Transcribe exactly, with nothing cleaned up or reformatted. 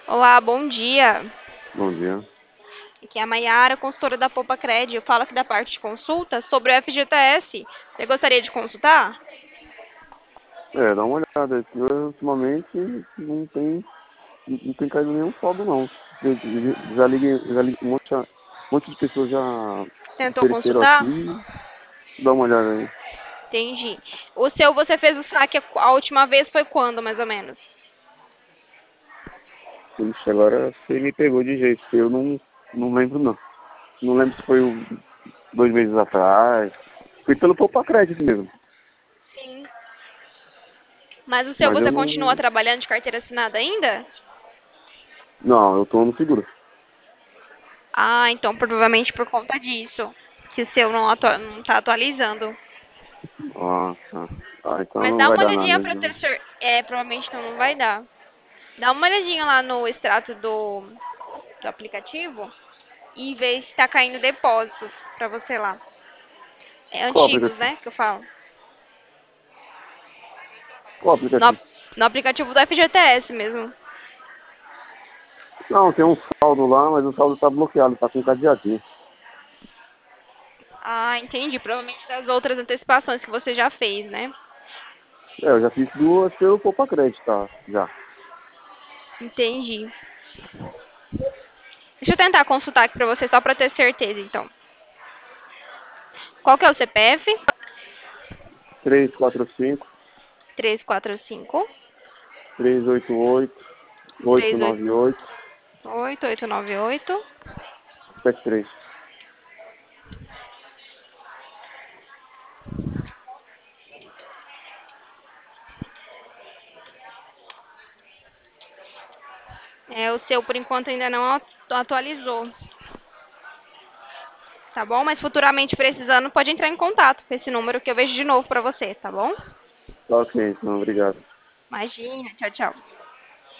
Olá, bom dia. Bom dia. Aqui é a Maiara, consultora da Poupa Cred. Eu falo aqui da parte de consulta sobre o F G T S. Você gostaria de consultar? É, dá uma olhada. Eu, ultimamente não tem, não tem caído nenhum saldo, não. Eu, já já liguei, já liguei um monte, a- um monte de pessoas já Tentou ofereceram consultar? aqui. Dá uma olhada aí. Entendi. O seu, você fez o saque a última vez foi quando, mais ou menos? Ixi, agora você me pegou de jeito. Eu não, não lembro, não. Não lembro se foi o- dois meses atrás. Foi pelo Poupa Crédito mesmo. Sim. Mas o seu, Mas eu você continua não. trabalhando de carteira assinada ainda? Não, eu tô no seguro. Ah, então provavelmente por conta disso. Que o seu não, atua não tá atualizando. Ah, tá. Ah, então Mas não dá vai uma dar nada olhadinha pra mesmo, ter não. cer... É, provavelmente então não vai dar. Dá uma olhadinha lá no extrato do, do aplicativo e ver se tá caindo depósitos pra você lá. É, Qual antigos, aplicativo? né, que eu falo. Qual No, aplicativo? no aplicativo do F G T S mesmo. Não, tem um saldo lá, mas o saldo tá bloqueado, tá com cadeadinho. Ah, entendi. Provavelmente das outras antecipações que você já fez, né? É, eu já fiz duas pelo Poupa Crédito, tá? Já. Entendi. Deixa eu tentar consultar aqui pra você só pra ter certeza, então. Qual que é o C P F? três quatro cinco, três quatro cinco, três oito oito, oito três oito nove oito, oito, oito nove oito. sete três. É, o seu, por enquanto, ainda não atu- atualizou. Tá bom? Mas futuramente precisando, pode entrar em contato com esse número que eu vejo de novo pra você, tá bom? Ok, então, obrigado. Imagina. Tchau, tchau.